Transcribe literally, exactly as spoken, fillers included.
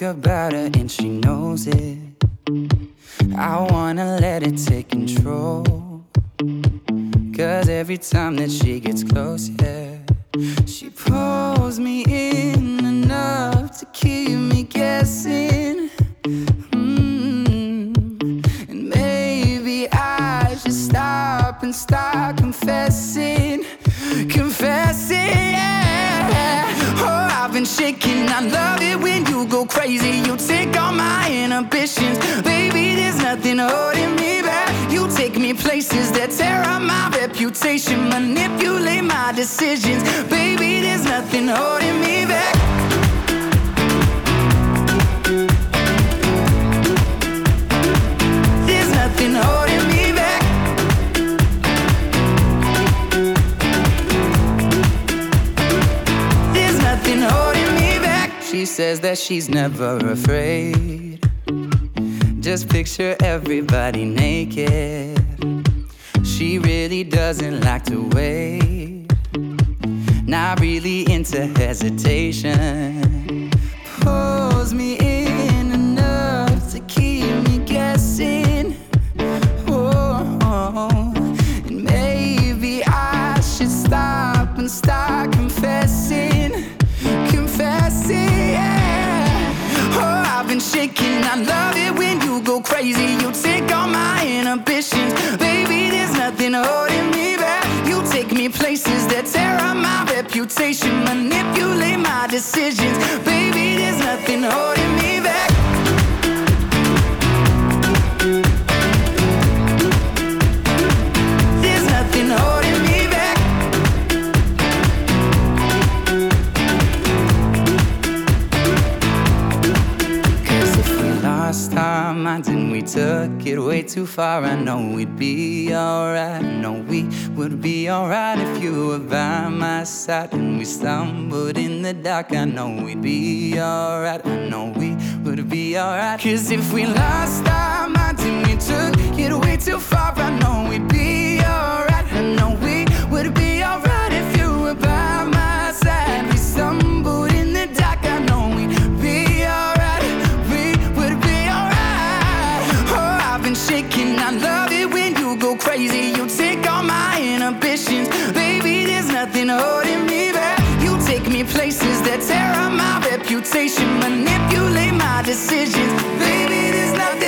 about her and she knows it. I wanna let it take control, 'cause every time that she gets close, yeah, she pulls me in enough to keep me guessing. mm. And maybe I should stop and start confessing. Confessing, yeah. Oh, I've been shaking. I love it when you go crazy. You take all my inhibitions. Baby, there's nothing holding me back. You take me places that tear up my reputation, manipulate my decisions. Baby, there's nothing holding me back. There's nothing holding me back. There's nothing holding me back. She says that she's never afraid. Just picture everybody naked. She really doesn't like to wait. Not really into hesitation. Pulls me in enough to keep me guessing. Oh, oh. And maybe I should stop and start confessing. Confessing, yeah. Oh, I've been shaking. I love it when you go crazy. You take all my inhibitions. Baby, there's nothing holding me back. You take me places that tear up my reputation, manipulate my decisions. Baby, there's nothing holding me back. There's nothing holding me back. Lost our minds and we took it way too far. I know we'd be alright. I know we would be alright if you were by my side. And we stumbled in the dark. I know we'd be alright. I know we would be alright. 'Cause if we lost our minds and we took it way too far, I know we'd be alright. I know we would be alright if you were by my side. We stumbled in the dark. I know we'd be alright. Shaking, I love it when you go crazy. You take all my inhibitions. Baby, there's nothing holding me back. You take me places that tear up my reputation, manipulate my decisions. Baby, there's nothing